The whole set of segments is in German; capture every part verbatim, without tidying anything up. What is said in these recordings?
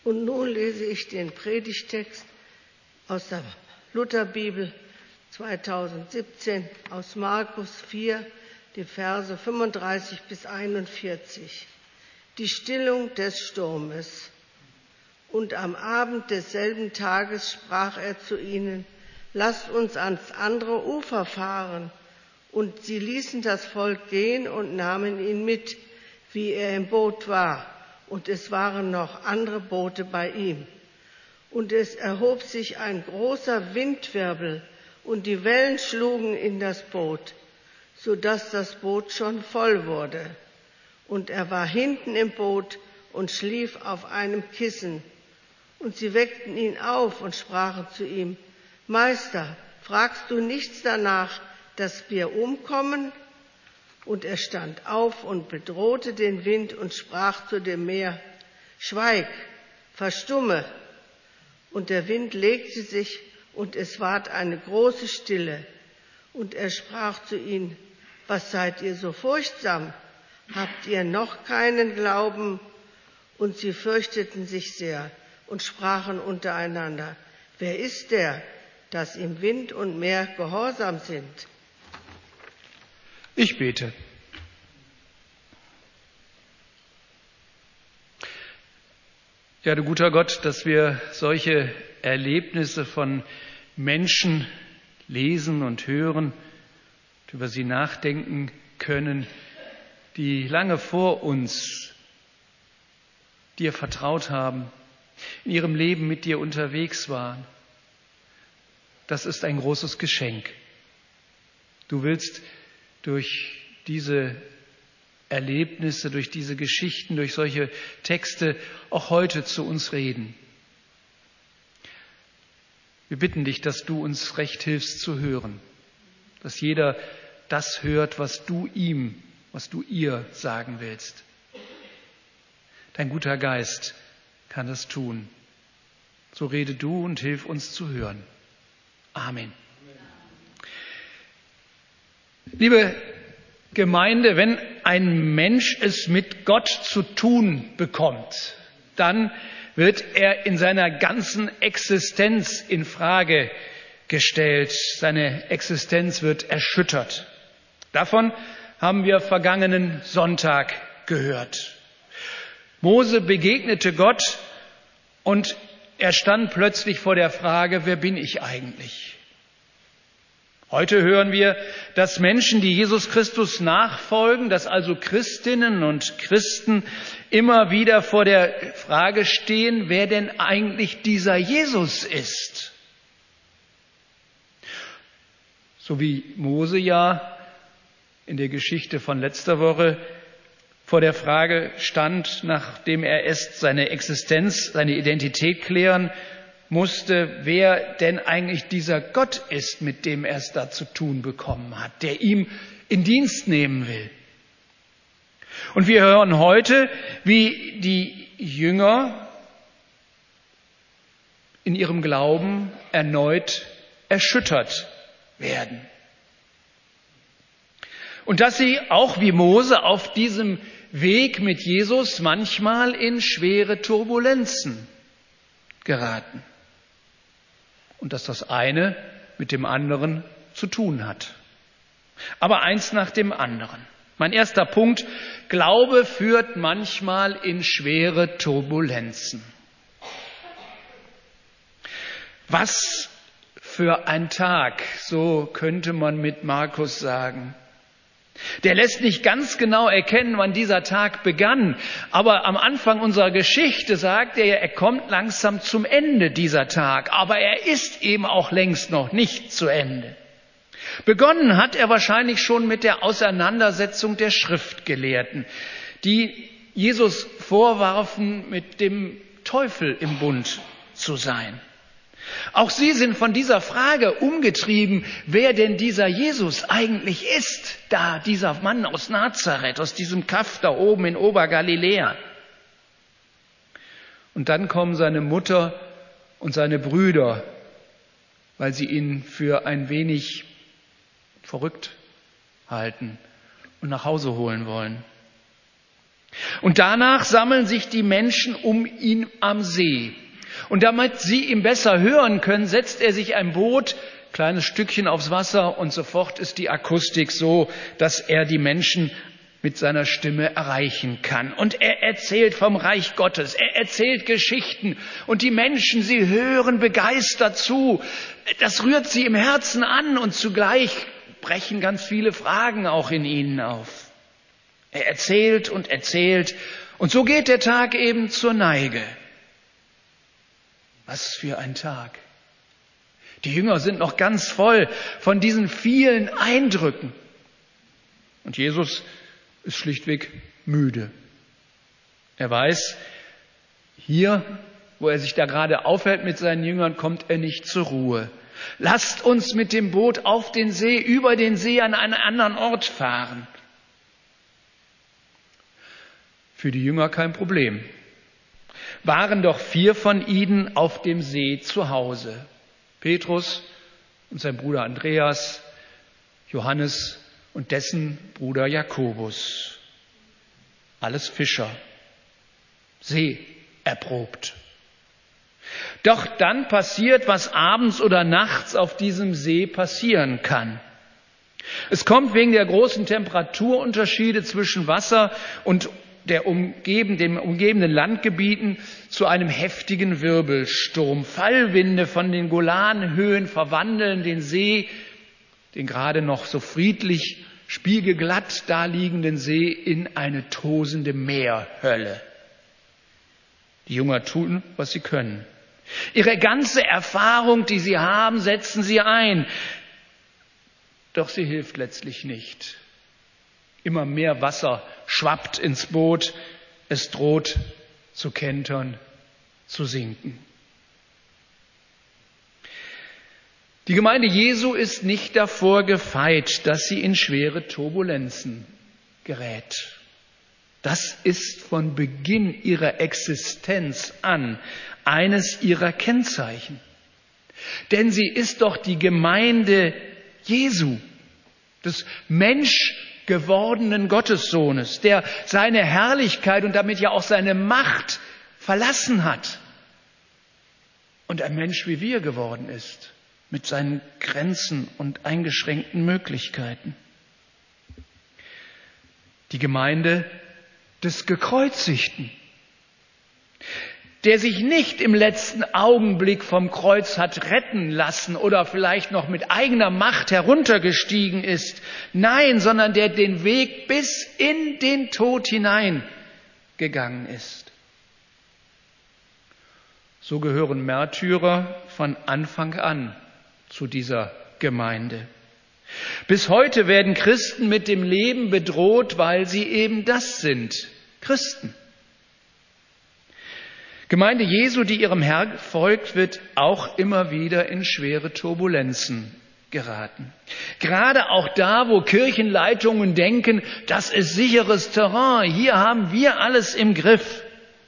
Und nun lese ich den Predigtext aus der Lutherbibel zweitausendsiebzehn aus Markus vier, die Verse fünfunddreißig bis einundvierzig. Die Stillung des Sturmes. Und am Abend desselben Tages sprach er zu ihnen: Lasst uns ans andere Ufer fahren. Und sie ließen das Volk gehen und nahmen ihn mit, wie er im Boot war. Und es waren noch andere Boote bei ihm. Und es erhob sich ein großer Windwirbel, und die Wellen schlugen in das Boot, so dass das Boot schon voll wurde. Und er war hinten im Boot und schlief auf einem Kissen. Und sie weckten ihn auf und sprachen zu ihm: Meister, fragst du nichts danach, dass wir umkommen? Und er stand auf und bedrohte den Wind und sprach zu dem Meer: Schweig, verstumme. Und der Wind legte sich, und es ward eine große Stille. Und er sprach zu ihnen: Was seid ihr so furchtsam? Habt ihr noch keinen Glauben? Und sie fürchteten sich sehr und sprachen untereinander: Wer ist der, dass ihm Wind und Meer gehorsam sind? Ich bete. Ja, du guter Gott, dass wir solche Erlebnisse von Menschen lesen und hören, über sie nachdenken können, die lange vor uns dir vertraut haben, in ihrem Leben mit dir unterwegs waren. Das ist ein großes Geschenk. Du willst durch diese Erlebnisse, durch diese Geschichten, durch solche Texte auch heute zu uns reden. Wir bitten dich, dass du uns recht hilfst zu hören, dass jeder das hört, was du ihm, was du ihr sagen willst. Dein guter Geist kann es tun. So rede du und hilf uns zu hören. Amen. Liebe Gemeinde, wenn ein Mensch es mit Gott zu tun bekommt, dann wird er in seiner ganzen Existenz in Frage gestellt. Seine Existenz wird erschüttert. Davon haben wir vergangenen Sonntag gehört. Mose begegnete Gott und er stand plötzlich vor der Frage: Wer bin ich eigentlich? Heute hören wir, dass Menschen, die Jesus Christus nachfolgen, dass also Christinnen und Christen immer wieder vor der Frage stehen, wer denn eigentlich dieser Jesus ist. So wie Mose ja in der Geschichte von letzter Woche vor der Frage stand, nachdem er erst seine Existenz, seine Identität klären musste, wer denn eigentlich dieser Gott ist, mit dem er es da zu tun bekommen hat, der ihm in Dienst nehmen will. Und wir hören heute, wie die Jünger in ihrem Glauben erneut erschüttert werden. Und dass sie auch wie Mose auf diesem Weg mit Jesus manchmal in schwere Turbulenzen geraten. Und dass das eine mit dem anderen zu tun hat. Aber eins nach dem anderen. Mein erster Punkt: Glaube führt manchmal in schwere Turbulenzen. Was für ein Tag, so könnte man mit Markus sagen. Der lässt nicht ganz genau erkennen, wann dieser Tag begann. Aber am Anfang unserer Geschichte sagt er, er kommt langsam zum Ende, dieser Tag. Aber er ist eben auch längst noch nicht zu Ende. Begonnen hat er wahrscheinlich schon mit der Auseinandersetzung der Schriftgelehrten, die Jesus vorwarfen, mit dem Teufel im Bund zu sein. Auch sie sind von dieser Frage umgetrieben, wer denn dieser Jesus eigentlich ist, da dieser Mann aus Nazareth, aus diesem Kaff da oben in Obergaliläa. Und dann kommen seine Mutter und seine Brüder, weil sie ihn für ein wenig verrückt halten und nach Hause holen wollen. Und danach sammeln sich die Menschen um ihn am See. Und damit sie ihn besser hören können, setzt er sich ein Boot, kleines Stückchen aufs Wasser, und sofort ist die Akustik so, dass er die Menschen mit seiner Stimme erreichen kann. Und er erzählt vom Reich Gottes, er erzählt Geschichten und die Menschen, sie hören begeistert zu. Das rührt sie im Herzen an und zugleich brechen ganz viele Fragen auch in ihnen auf. Er erzählt und erzählt und so geht der Tag eben zur Neige. Was für ein Tag. Die Jünger sind noch ganz voll von diesen vielen Eindrücken. Und Jesus ist schlichtweg müde. Er weiß, hier, wo er sich da gerade aufhält mit seinen Jüngern, kommt er nicht zur Ruhe. Lasst uns mit dem Boot auf den See, über den See an einen anderen Ort fahren. Für die Jünger kein Problem. Waren doch vier von ihnen auf dem See zu Hause. Petrus und sein Bruder Andreas, Johannes und dessen Bruder Jakobus. Alles Fischer, See erprobt. Doch dann passiert, was abends oder nachts auf diesem See passieren kann. Es kommt wegen der großen Temperaturunterschiede zwischen Wasser und der umgeben, den umgebenden Landgebieten zu einem heftigen Wirbelsturm. Fallwinde von den Golanhöhen verwandeln den See, den gerade noch so friedlich, spiegelglatt daliegenden See, in eine tosende Meerhölle. Die Jünger tun, was sie können. Ihre ganze Erfahrung, die sie haben, setzen sie ein. Doch sie hilft letztlich nicht. Immer mehr Wasser schwappt ins Boot. Es droht zu kentern, zu sinken. Die Gemeinde Jesu ist nicht davor gefeit, dass sie in schwere Turbulenzen gerät. Das ist von Beginn ihrer Existenz an eines ihrer Kennzeichen. Denn sie ist doch die Gemeinde Jesu, des menschgewordenen Gottessohnes, der seine Herrlichkeit und damit ja auch seine Macht verlassen hat und ein Mensch wie wir geworden ist, mit seinen Grenzen und eingeschränkten Möglichkeiten. Die Gemeinde des Gekreuzigten, der sich nicht im letzten Augenblick vom Kreuz hat retten lassen oder vielleicht noch mit eigener Macht heruntergestiegen ist. Nein, sondern der den Weg bis in den Tod hineingegangen ist. So gehören Märtyrer von Anfang an zu dieser Gemeinde. Bis heute werden Christen mit dem Leben bedroht, weil sie eben das sind, Christen. Gemeinde Jesu, die ihrem Herrn folgt, wird auch immer wieder in schwere Turbulenzen geraten. Gerade auch da, wo Kirchenleitungen denken, das ist sicheres Terrain, hier haben wir alles im Griff.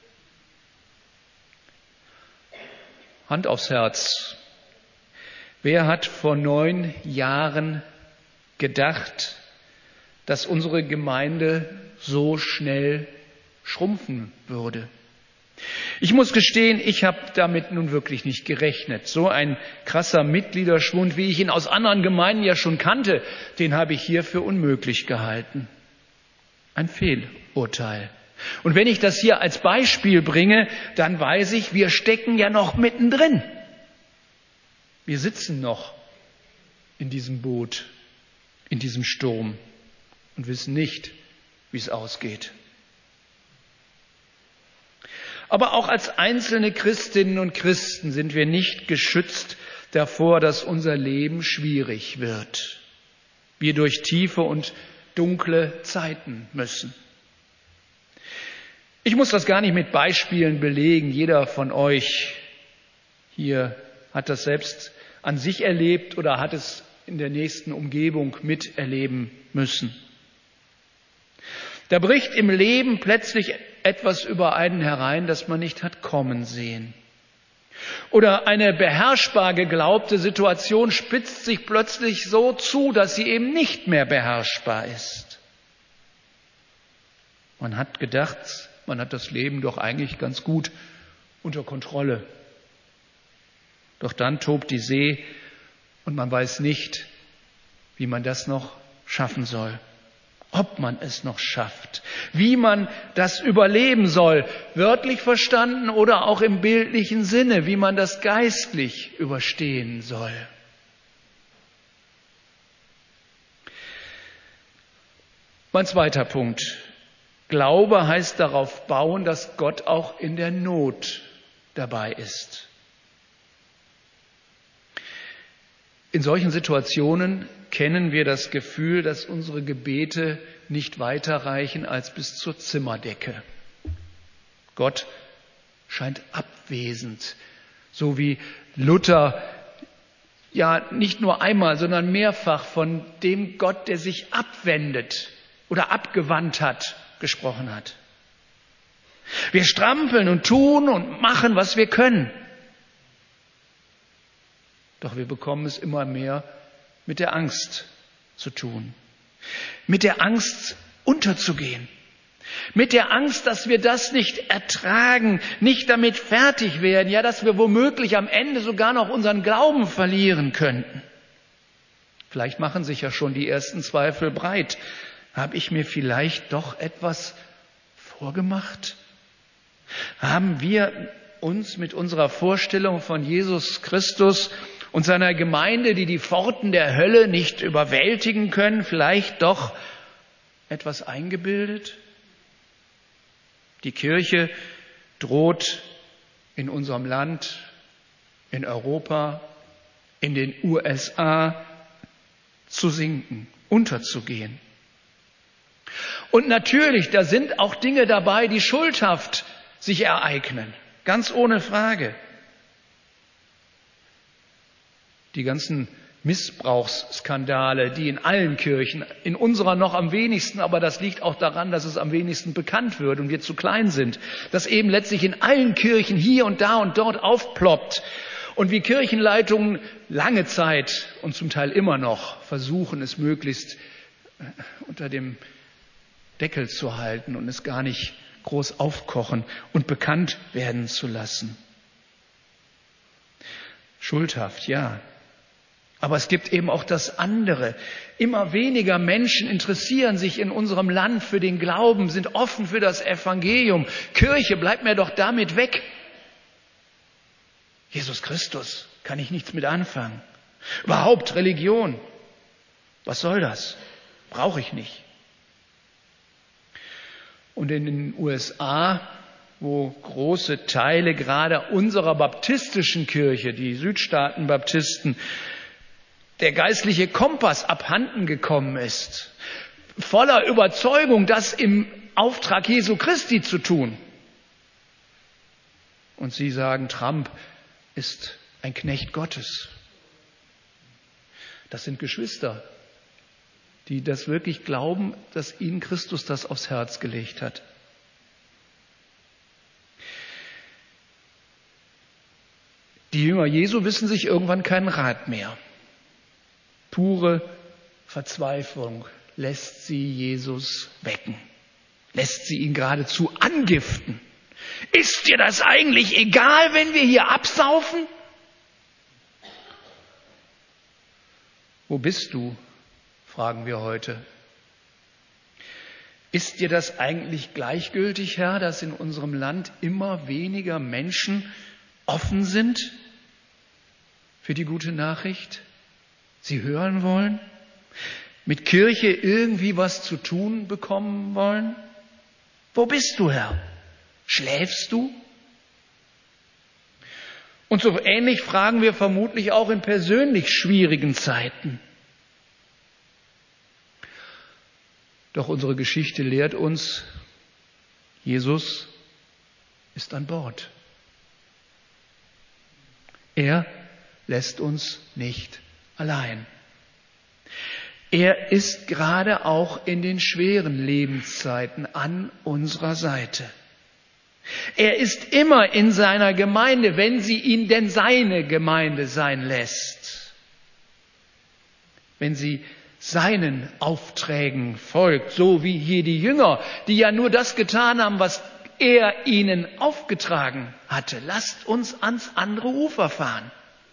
Hand aufs Herz. Wer hat vor neun Jahren gedacht, dass unsere Gemeinde so schnell schrumpfen würde? Ich muss gestehen, ich habe damit nun wirklich nicht gerechnet. So ein krasser Mitgliederschwund, wie ich ihn aus anderen Gemeinden ja schon kannte, den habe ich hier für unmöglich gehalten. Ein Fehlurteil. Und wenn ich das hier als Beispiel bringe, dann weiß ich, wir stecken ja noch mittendrin. Wir sitzen noch in diesem Boot, in diesem Sturm und wissen nicht, wie es ausgeht. Aber auch als einzelne Christinnen und Christen sind wir nicht geschützt davor, dass unser Leben schwierig wird. Wir durch tiefe und dunkle Zeiten müssen. Ich muss das gar nicht mit Beispielen belegen. Jeder von euch hier hat das selbst an sich erlebt oder hat es in der nächsten Umgebung miterleben müssen. Da bricht im Leben plötzlich etwas über einen herein, das man nicht hat kommen sehen. Oder eine beherrschbar geglaubte Situation spitzt sich plötzlich so zu, dass sie eben nicht mehr beherrschbar ist. Man hat gedacht, man hat das Leben doch eigentlich ganz gut unter Kontrolle. Doch dann tobt die See und man weiß nicht, wie man das noch schaffen soll. Ob man es noch schafft, wie man das überleben soll, wörtlich verstanden oder auch im bildlichen Sinne, wie man das geistlich überstehen soll. Mein zweiter Punkt. Glaube heißt darauf bauen, dass Gott auch in der Not dabei ist. In solchen Situationen kennen wir das Gefühl, dass unsere Gebete nicht weiterreichen als bis zur Zimmerdecke. Gott scheint abwesend, so wie Luther ja nicht nur einmal, sondern mehrfach von dem Gott, der sich abwendet oder abgewandt hat, gesprochen hat. Wir strampeln und tun und machen, was wir können. Doch wir bekommen es immer mehr mit der Angst zu tun. Mit der Angst unterzugehen. Mit der Angst, dass wir das nicht ertragen, nicht damit fertig werden, ja, dass wir womöglich am Ende sogar noch unseren Glauben verlieren könnten. Vielleicht machen sich ja schon die ersten Zweifel breit. Habe ich mir vielleicht doch etwas vorgemacht? Haben wir uns mit unserer Vorstellung von Jesus Christus und seiner Gemeinde, die die Pforten der Hölle nicht überwältigen können, vielleicht doch etwas eingebildet? Die Kirche droht in unserem Land, in Europa, in den U S A zu sinken, unterzugehen. Und natürlich, da sind auch Dinge dabei, die schuldhaft sich ereignen, ganz ohne Frage. Die ganzen Missbrauchsskandale, die in allen Kirchen, in unserer noch am wenigsten, aber das liegt auch daran, dass es am wenigsten bekannt wird und wir zu klein sind, dass eben letztlich in allen Kirchen hier und da und dort aufploppt und wie Kirchenleitungen lange Zeit und zum Teil immer noch versuchen, es möglichst unter dem Deckel zu halten und es gar nicht groß aufkochen und bekannt werden zu lassen. Schuldhaft, ja. Aber es gibt eben auch das andere. Immer weniger Menschen interessieren sich in unserem Land für den Glauben, sind offen für das Evangelium. Kirche, bleibt mir doch damit weg. Jesus Christus, kann ich nichts mit anfangen. Überhaupt Religion, was soll das? Brauche ich nicht. Und in den U S A, wo große Teile gerade unserer baptistischen Kirche, die Südstaaten-Baptisten, der geistliche Kompass abhanden gekommen ist, voller Überzeugung, das im Auftrag Jesu Christi zu tun. Und sie sagen, Trump ist ein Knecht Gottes. Das sind Geschwister, die das wirklich glauben, dass ihnen Christus das aufs Herz gelegt hat. Die Jünger Jesu wissen sich irgendwann keinen Rat mehr. Pure Verzweiflung lässt sie Jesus wecken, lässt sie ihn geradezu angiften. Ist dir das eigentlich egal, wenn wir hier absaufen? Wo bist du? Fragen wir heute. Ist dir das eigentlich gleichgültig, Herr, dass in unserem Land immer weniger Menschen offen sind für die gute Nachricht? Sie hören wollen? Mit Kirche irgendwie was zu tun bekommen wollen? Wo bist du, Herr? Schläfst du? Und so ähnlich fragen wir vermutlich auch in persönlich schwierigen Zeiten. Doch unsere Geschichte lehrt uns, Jesus ist an Bord. Er lässt uns nicht allein. Er ist gerade auch in den schweren Lebenszeiten an unserer Seite. Er ist immer in seiner Gemeinde, wenn sie ihn denn seine Gemeinde sein lässt. Wenn sie seinen Aufträgen folgt, so wie hier die Jünger, die ja nur das getan haben, was er ihnen aufgetragen hatte. Lasst uns ans andere Ufer fahren.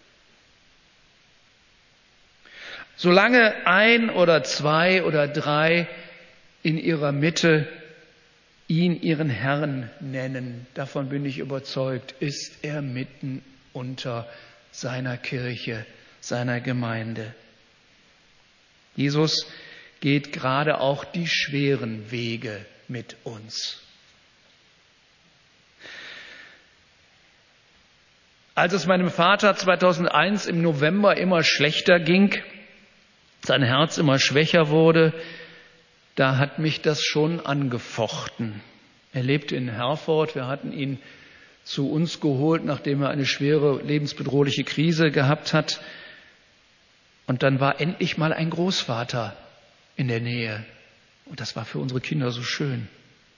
Solange ein oder zwei oder drei in ihrer Mitte ihn ihren Herrn nennen, davon bin ich überzeugt, ist er mitten unter seiner Kirche, seiner Gemeinde. Jesus geht gerade auch die schweren Wege mit uns. Als es meinem Vater zweitausendeins im November immer schlechter ging, sein Herz immer schwächer wurde, da hat mich das schon angefochten. Er lebte in Herford, wir hatten ihn zu uns geholt, nachdem er eine schwere lebensbedrohliche Krise gehabt hat. Und dann war endlich mal ein Großvater in der Nähe. Und das war für unsere Kinder so schön.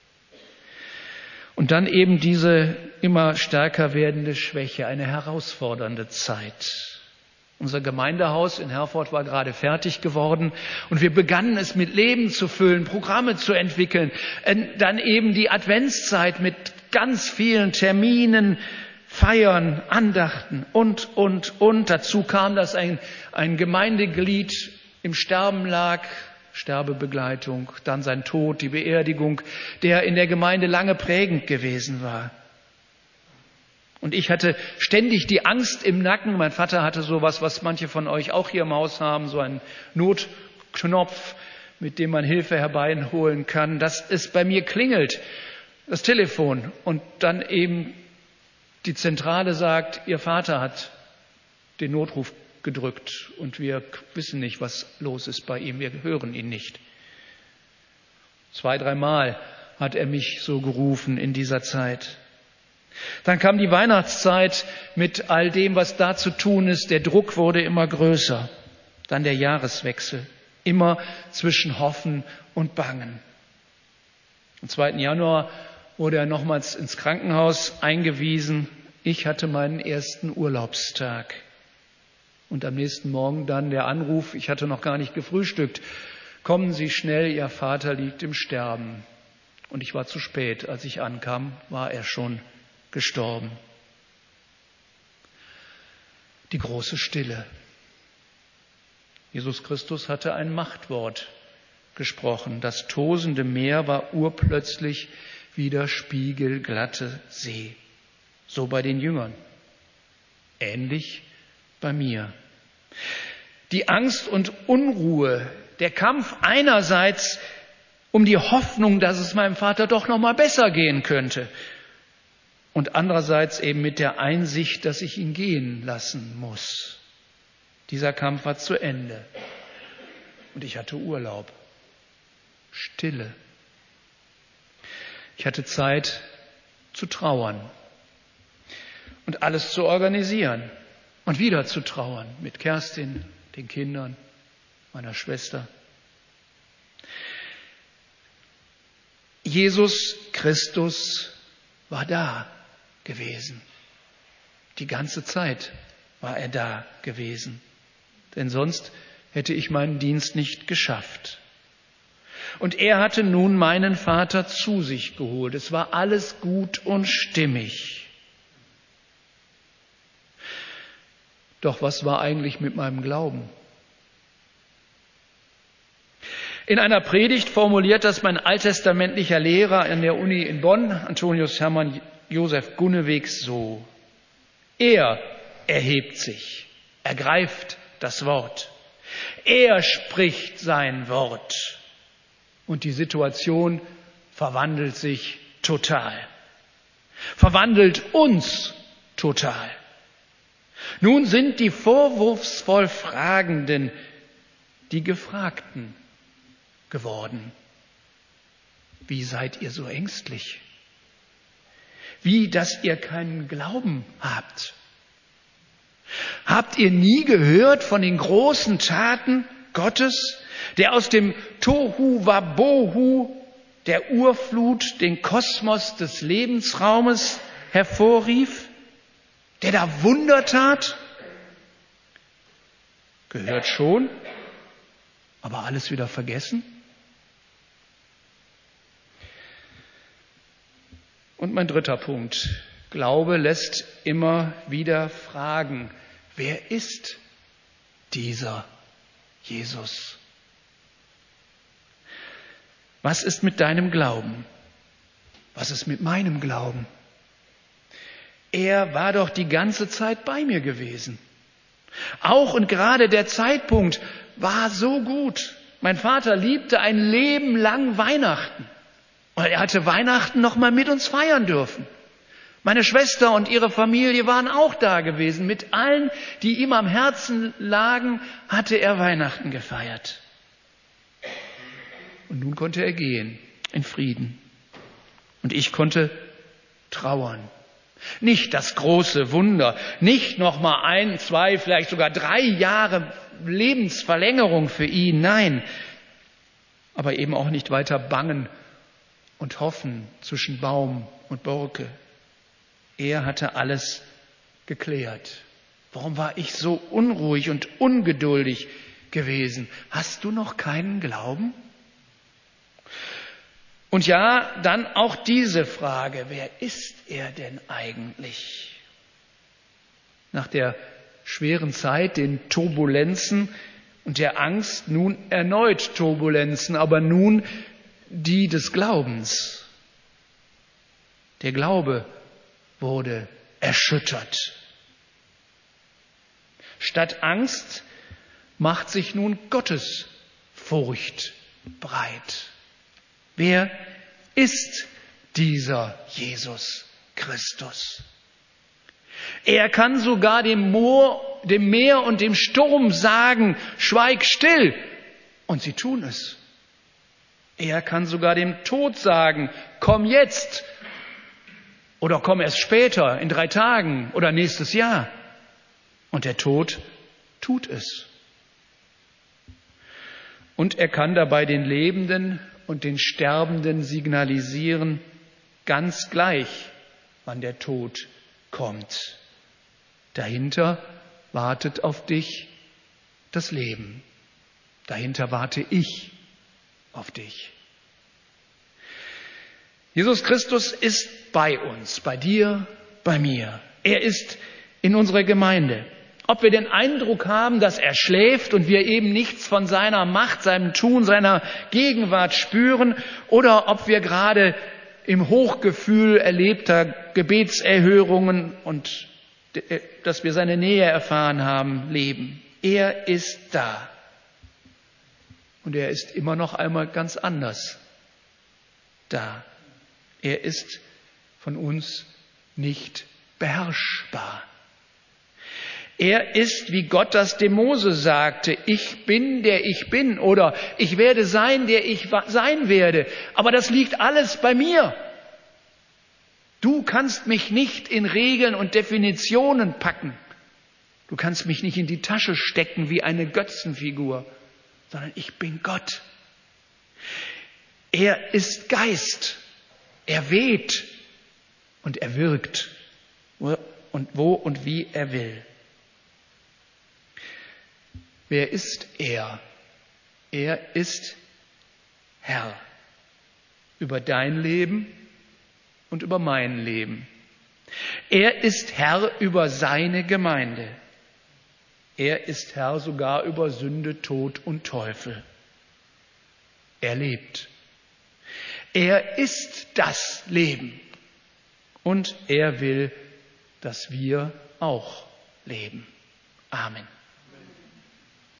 Und dann eben diese immer stärker werdende Schwäche, eine herausfordernde Zeit. Unser Gemeindehaus in Herford war gerade fertig geworden und wir begannen es mit Leben zu füllen, Programme zu entwickeln. Dann eben die Adventszeit mit ganz vielen Terminen, Feiern, Andachten und, und, und. Dazu kam, dass ein, ein Gemeindeglied im Sterben lag, Sterbebegleitung, dann sein Tod, die Beerdigung, der in der Gemeinde lange prägend gewesen war. Und ich hatte ständig die Angst im Nacken. Mein Vater hatte sowas, was manche von euch auch hier im Haus haben, so einen Notknopf, mit dem man Hilfe herbeiholen kann, dass es bei mir klingelt, das Telefon, und dann eben die Zentrale sagt, Ihr Vater hat den Notruf gedrückt und wir wissen nicht, was los ist bei ihm, wir hören ihn nicht. Zwei, dreimal hat er mich so gerufen in dieser Zeit. Dann kam die Weihnachtszeit mit all dem, was da zu tun ist. Der Druck wurde immer größer. Dann der Jahreswechsel. Immer zwischen Hoffen und Bangen. Am zweiten Januar wurde er nochmals ins Krankenhaus eingewiesen. Ich hatte meinen ersten Urlaubstag. Und am nächsten Morgen dann der Anruf, ich hatte noch gar nicht gefrühstückt. Kommen Sie schnell, Ihr Vater liegt im Sterben. Und ich war zu spät. Als ich ankam, war er schon gestorben. Die große Stille. Jesus Christus hatte ein Machtwort gesprochen. Das tosende Meer war urplötzlich wieder spiegelglatte See. So bei den Jüngern. Ähnlich bei mir. Die Angst und Unruhe, der Kampf einerseits um die Hoffnung, dass es meinem Vater doch noch mal besser gehen könnte. Und andererseits eben mit der Einsicht, dass ich ihn gehen lassen muss. Dieser Kampf war zu Ende. Und ich hatte Urlaub. Stille. Ich hatte Zeit zu trauern. Und alles zu organisieren. Und wieder zu trauern. Mit Kerstin, den Kindern, meiner Schwester. Jesus Christus war da gewesen. Die ganze Zeit war er da gewesen. Denn sonst hätte ich meinen Dienst nicht geschafft. Und er hatte nun meinen Vater zu sich geholt. Es war alles gut und stimmig. Doch was war eigentlich mit meinem Glauben? In einer Predigt formuliert das mein alttestamentlicher Lehrer an der Uni in Bonn, Antonius Hermann Josef Gunneweg, so. Er erhebt sich, ergreift das Wort. Er spricht sein Wort. Und die Situation verwandelt sich total. Verwandelt uns total. Nun sind die vorwurfsvoll Fragenden die Gefragten geworden. Wie seid ihr so ängstlich? Wie, dass ihr keinen Glauben habt? Habt ihr nie gehört von den großen Taten Gottes, der aus dem Tohu Wabohu, der Urflut, den Kosmos des Lebensraumes hervorrief, der da Wunder tat? Gehört schon, aber alles wieder vergessen? Und mein dritter Punkt. Glaube lässt immer wieder fragen, wer ist dieser Jesus? Was ist mit deinem Glauben? Was ist mit meinem Glauben? Er war doch die ganze Zeit bei mir gewesen. Auch und gerade der Zeitpunkt war so gut. Mein Vater liebte ein Leben lang Weihnachten. Und er hatte Weihnachten noch mal mit uns feiern dürfen. Meine Schwester und ihre Familie waren auch da gewesen. Mit allen, die ihm am Herzen lagen, hatte er Weihnachten gefeiert. Und nun konnte er gehen in Frieden. Und ich konnte trauern. Nicht das große Wunder, nicht noch mal ein, zwei, vielleicht sogar drei Jahre Lebensverlängerung für ihn, nein. Aber eben auch nicht weiter bangen und hoffen zwischen Baum und Borke. Er hatte alles geklärt. Warum war ich so unruhig und ungeduldig gewesen? Hast du noch keinen Glauben? Und ja, dann auch diese Frage, wer ist er denn eigentlich? Nach der schweren Zeit, den Turbulenzen und der Angst, nun erneut Turbulenzen, aber nun die des Glaubens. Der Glaube wurde erschüttert. Statt Angst macht sich nun Gottesfurcht breit. Wer ist dieser Jesus Christus? Er kann sogar dem Moor, dem Meer und dem Sturm sagen, schweig still, und sie tun es. Er kann sogar dem Tod sagen, komm jetzt oder komm erst später, in drei Tagen oder nächstes Jahr. Und der Tod tut es. Und er kann dabei den Lebenden und den Sterbenden signalisieren, ganz gleich, wann der Tod kommt. Dahinter wartet auf dich das Leben. Dahinter warte ich auf dich. Jesus Christus ist bei uns, bei dir, bei mir. Er ist in unserer Gemeinde. Ob wir den Eindruck haben, dass er schläft und wir eben nichts von seiner Macht, seinem Tun, seiner Gegenwart spüren, oder ob wir gerade im Hochgefühl erlebter Gebetserhörungen und dass wir seine Nähe erfahren haben, leben. Er ist da. Und er ist immer noch einmal ganz anders da. Er ist von uns nicht beherrschbar. Er ist, wie Gott das dem Mose sagte, ich bin, der ich bin, oder ich werde sein, der ich sein werde. Aber das liegt alles bei mir. Du kannst mich nicht in Regeln und Definitionen packen. Du kannst mich nicht in die Tasche stecken wie eine Götzenfigur, sondern ich bin Gott. Er ist Geist. Er weht und er wirkt und wo und wie er will. Wer ist er? Er ist Herr über dein Leben und über mein Leben. Er ist Herr über seine Gemeinde. Er ist Herr sogar über Sünde, Tod und Teufel. Er lebt. Er ist das Leben. Und er will, dass wir auch leben. Amen.